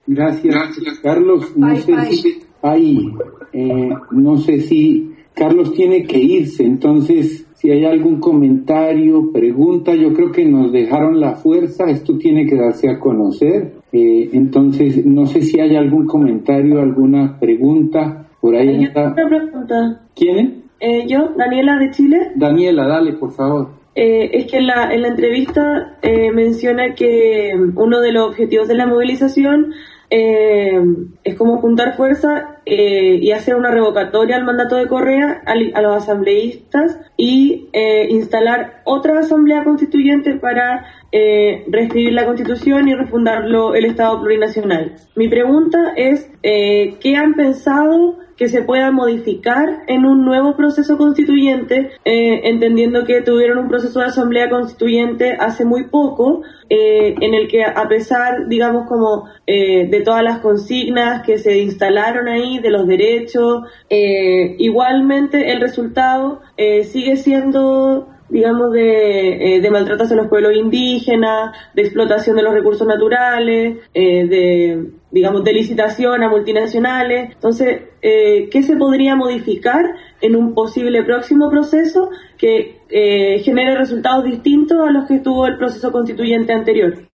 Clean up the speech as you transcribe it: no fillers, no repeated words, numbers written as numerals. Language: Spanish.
Gracias. Carlos, no sé si Carlos tiene que irse, entonces si hay algún comentario, pregunta, yo creo que nos dejaron la fuerza, esto tiene que darse a conocer, entonces no sé si hay algún comentario, alguna pregunta, por ahí yo tengo una pregunta. ¿Quién es? Yo, Daniela de Chile. Daniela, dale, por favor. Es que en la entrevista menciona que uno de los objetivos de la movilización es como juntar fuerza y hacer una revocatoria al mandato de Correa a los asambleístas y instalar otra asamblea constituyente para reescribir la Constitución y refundarlo el Estado plurinacional. Mi pregunta es, ¿qué han pensado que se pueda modificar en un nuevo proceso constituyente, entendiendo que tuvieron un proceso de asamblea constituyente hace muy poco, en el que a pesar, digamos, como de todas las consignas que se instalaron ahí, de los derechos, igualmente el resultado sigue siendo, digamos, de maltrato hacia los pueblos indígenas, de explotación de los recursos naturales, de licitación a multinacionales? Entonces, ¿qué se podría modificar en un posible próximo proceso que genere resultados distintos a los que tuvo el proceso constituyente anterior?